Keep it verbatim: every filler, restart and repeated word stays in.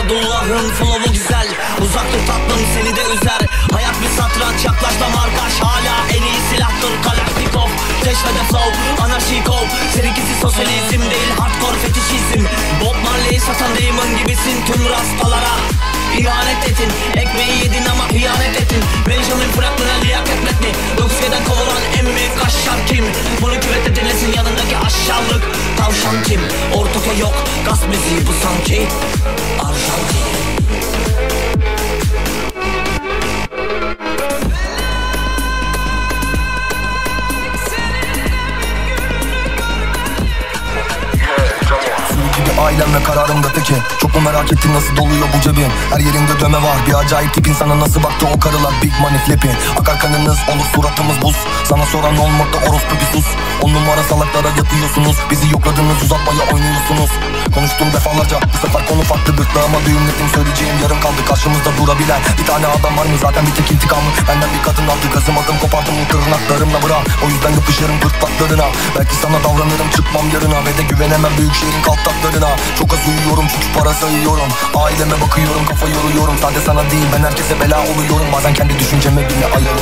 Sadullah'ın flow'u güzel. Uzak dur tatlım, seni de üzer. Hayat bir satranç, yaklaşma markaş. Hala en iyi silahtır Kalashnikov. Keşfede flow, anarşi kov. Seninkisi sosyalizm değil, hardcore fetişizm. Bob Marley'i satan Damon gibisin. Tüm rastalara İhanet ettin, ekmeği yedin ama ihanet ettin. Benjamin Franklin'e liyakat metni. Rusya'dan kovulan en büyük aşağı kim? Bunu küvette dinlesin yanındaki aşağılık tavşan kim? Ortada yok gaz müziği bu sanki Arjantin. Ailem ve kararım da peki. Çok mu merak ettin nasıl doluyor bu cebin? Her yerinde döme var, bir acayip tipin. Sana nasıl baktı o karılar, big money flipping. Akar kanınız, olur suratımız buz. Sana soran olmadı, orospu bir sus. On numara salaklara yatıyorsunuz. Bizi yokladınız, uzatmaya oynuyorsunuz. Konuştum defalarca, bu sefer konu farklı. Gırtlağıma düğümledim, söyleyeceğim yarım kaldı. Karşımızda durabilen bir tane adam var mı? Zaten bir tek intikamı benden bir kadın aldı. Gazım adım kopardım tırnaklarımla bırak. O yüzden yapışırım gırtlaklarına. Belki sana davranırım, çıkmam yarına. Ve de güvenemem büyük şehrin kaltaklarına. Çok az uyuyorum çünkü para sayıyorum. Aileme bakıyorum, kafa yoruyorum. Sadece sana değil, ben herkese bela oluyorum. Bazen kendi düşünceme bile ayarım.